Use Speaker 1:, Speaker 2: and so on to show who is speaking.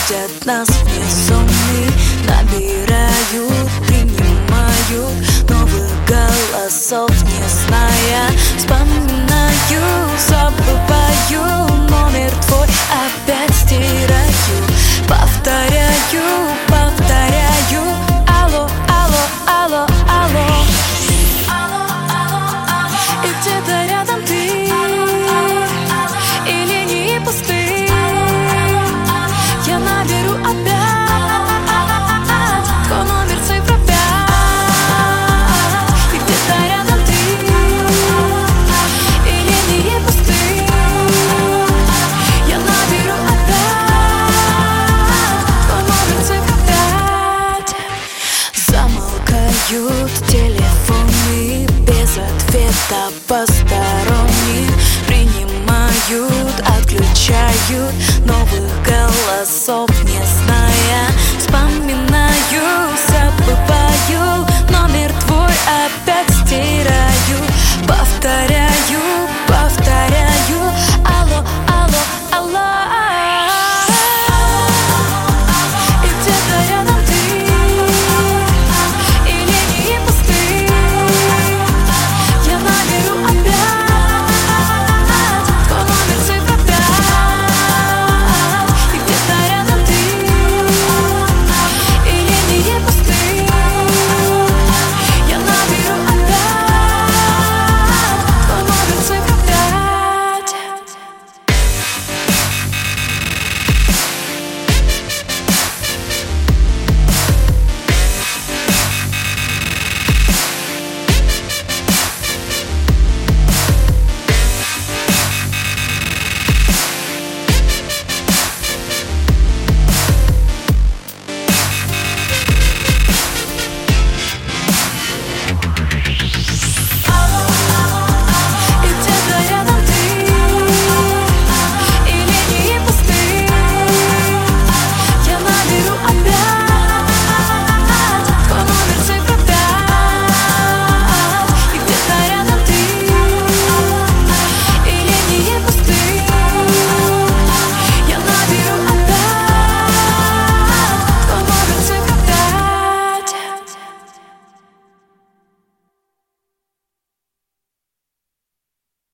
Speaker 1: видят нас внизу, набирают, принимают новых голосов, не зная. Вспоминаю, забываю номер твой, опять стираю. Повторяю, повторяю. Алло, алло, алло, алло. И где-то рядом ты, и линии пусты. Я наберу опять твой номер, цифра 5. И где-то рядом ты, и линии пусты. Я наберу опять твой номер, цифра 5. Замолкают телефоны, без ответа посторонних. Принимают, отключают новых голосов, не зная. Вспоминаю, забываю номер твой, опять стираю. Повторяю.